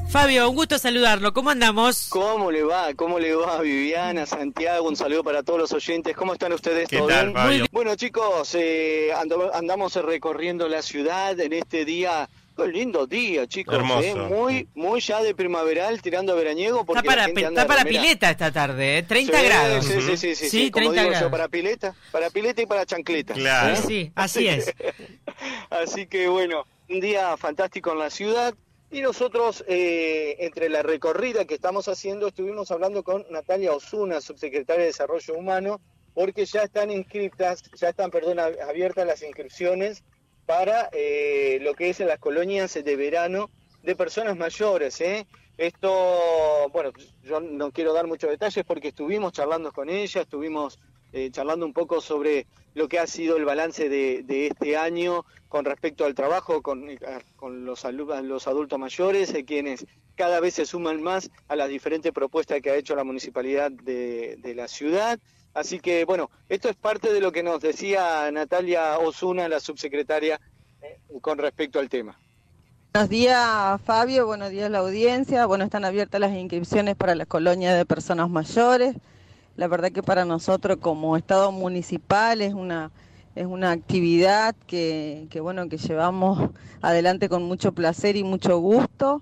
Fabio, un gusto saludarlo. ¿Cómo andamos? ¿Cómo le va? ¿Cómo le va, Viviana, Santiago? Un saludo para todos los oyentes. ¿Cómo están ustedes? ¿Qué tal, Fabio? Muy bien. Bueno, chicos, andamos recorriendo la ciudad en este día. Qué lindo día, chicos. Hermoso. Muy ya de primaveral, tirando a veraniego. Porque Está para pileta esta tarde, 30 grados. Sí, como 30 digo grados. yo, para pileta y para chancleta. Claro. Sí, así es. Así que bueno, un día fantástico en la ciudad. Y nosotros, entre la recorrida que estamos haciendo, estuvimos hablando con Natalia Osuna, subsecretaria de Desarrollo Humano, porque ya están abiertas las inscripciones para lo que es en las colonias de verano de personas mayores. Esto, bueno, yo no quiero dar muchos detalles porque estuvimos charlando con ella, estuvimos charlando un poco sobre lo que ha sido el balance de este año con respecto al trabajo con los adultos mayores, quienes cada vez se suman más a las diferentes propuestas que ha hecho la municipalidad de la ciudad. Así que, bueno, esto es parte de lo que nos decía Natalia Osuna, la subsecretaria, con respecto al tema. Buenos días, Fabio, buenos días la audiencia. Bueno, están abiertas las inscripciones para las colonias de personas mayores. La verdad que para nosotros como Estado municipal es una actividad que llevamos adelante con mucho placer y mucho gusto.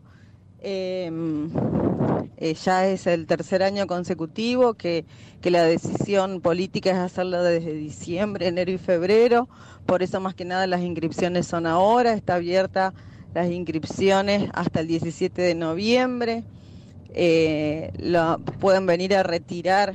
Ya es el tercer año consecutivo que la decisión política es hacerlo desde diciembre, enero y febrero. Por eso más que nada las inscripciones son ahora. Está abierta las inscripciones hasta el 17 de noviembre. Pueden venir a retirar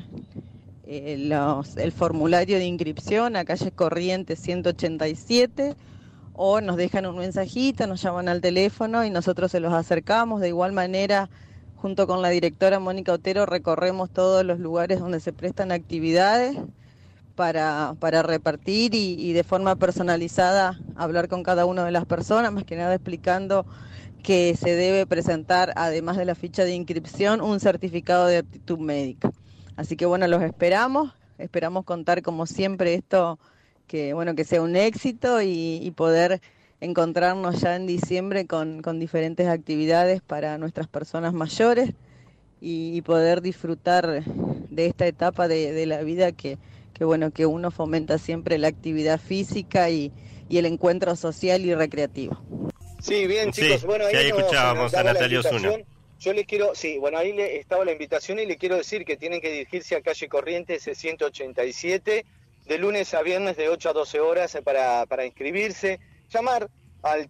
el formulario de inscripción a calle Corrientes 187 o nos dejan un mensajito, nos llaman al teléfono y nosotros se los acercamos. De igual manera, junto con la directora Mónica Otero, recorremos todos los lugares donde se prestan actividades para repartir y de forma personalizada hablar con cada una de las personas, más que nada explicando que se debe presentar, además de la ficha de inscripción, un certificado de aptitud médica. Así que bueno, los esperamos contar como siempre esto, que sea un éxito y poder encontrarnos ya en diciembre con diferentes actividades para nuestras personas mayores y poder disfrutar de esta etapa de la vida que uno fomenta siempre la actividad física y el encuentro social y recreativo. Sí, bien, chicos. Sí, bueno, ahí escuchábamos a Natalia Osuna. Yo les quiero, ahí estaba la invitación y le quiero decir que tienen que dirigirse a calle Corrientes 187, de lunes a viernes de 8 a 12 horas para inscribirse, llamar al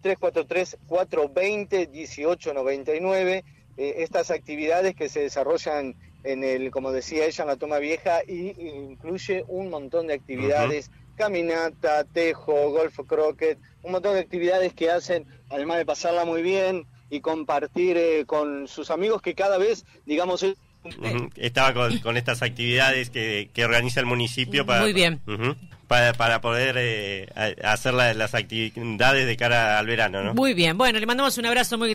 343-420-1899, estas actividades que se desarrollan como decía ella, en la Toma Vieja, y incluye un montón de actividades, caminata, tejo, golf, croquet, un montón de actividades que hacen, además de pasarla muy bien y compartir con sus amigos, que cada vez, digamos... Estaba con estas actividades que organiza el municipio para, muy bien. Para poder hacer las actividades de cara al verano, ¿no? Muy bien, bueno, le mandamos un abrazo muy